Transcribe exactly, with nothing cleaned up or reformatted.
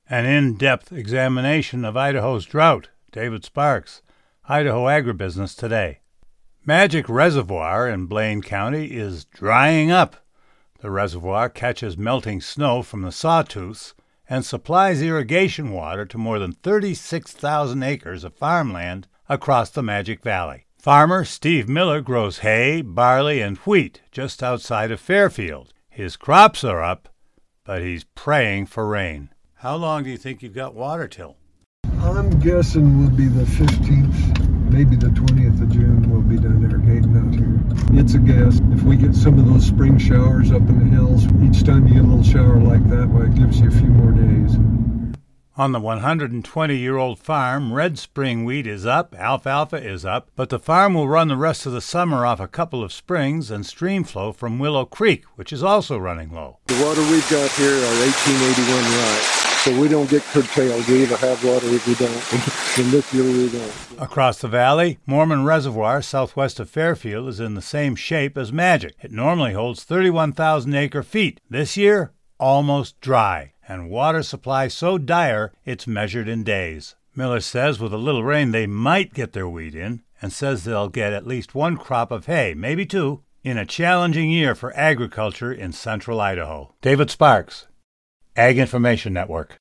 An in-depth examination of Idaho's drought. David Sparks, Idaho Agribusiness Today. Magic Reservoir in Blaine County is drying up. The reservoir catches melting snow from the sawtooths and supplies irrigation water to more than thirty-six thousand acres of farmland across the Magic Valley. Farmer Steve Miller grows hay, barley, and wheat just outside of Fairfield. His crops are up, but he's praying for rain. How long do you think you've got water till? I'm guessing will be the fifteenth, maybe the twentieth of June we'll be done irrigating out here. It's a guess. If we get some of those spring showers up in the hills, each time you get a little shower like that, well, it gives you a few more days. On the one hundred twenty-year-old farm, red spring wheat is up, alfalfa is up, but the farm will run the rest of the summer off a couple of springs and stream flow from Willow Creek, which is also running low. The water we've got here are eighteen eighty-one rights, so we don't get curtailed. We either have water or we don't. And this year we don't. Across the valley, Mormon Reservoir, southwest of Fairfield, is in the same shape as Magic. It normally holds thirty-one thousand acre feet. This year, almost dry, and water supply so dire it's measured in days. Miller says with a little rain they might get their wheat in, and says they'll get at least one crop of hay, maybe two, in a challenging year for agriculture in central Idaho. David Sparks, Ag Information Network.